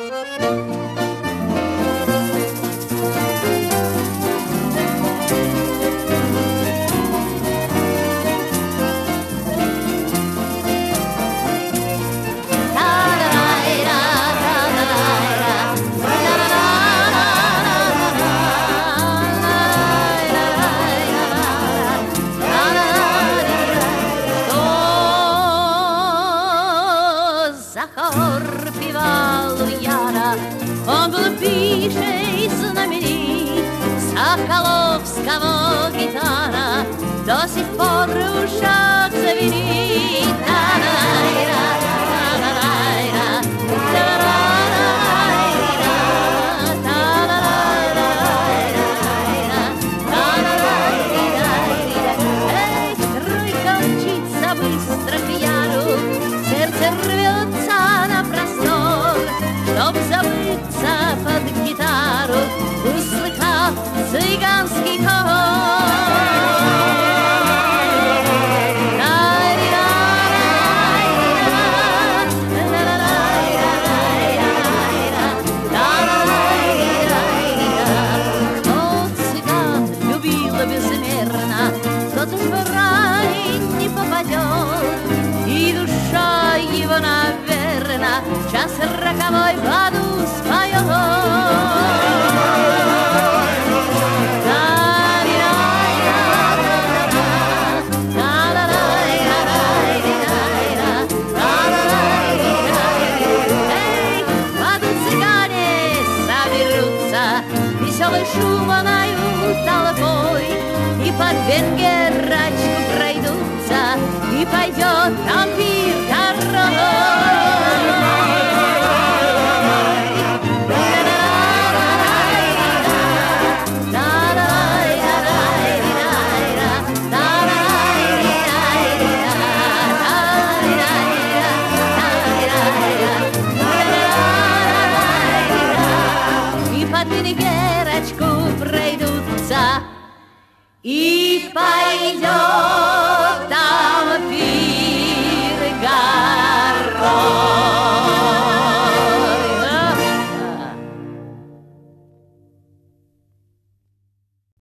Захор певал у Яра, он был пишей знаменит, Соколовского гитара до сих пор в ушах звенит. Эй, тройка мчится быстро к Яру, сердце рвется на простор, чтоб забыться под гитару, услыхав цыганский хор. Кто цыган любил безмерно, тот уж в рай не попадет, и душа его, наверно, час роковой в аду споет. Эй, в аду цыгане соберутся, веселый шум нают толпой, и под венгерочку пройдутся, и пойдет там пир дорогой. И под венгерочку пройдутся, и пойдет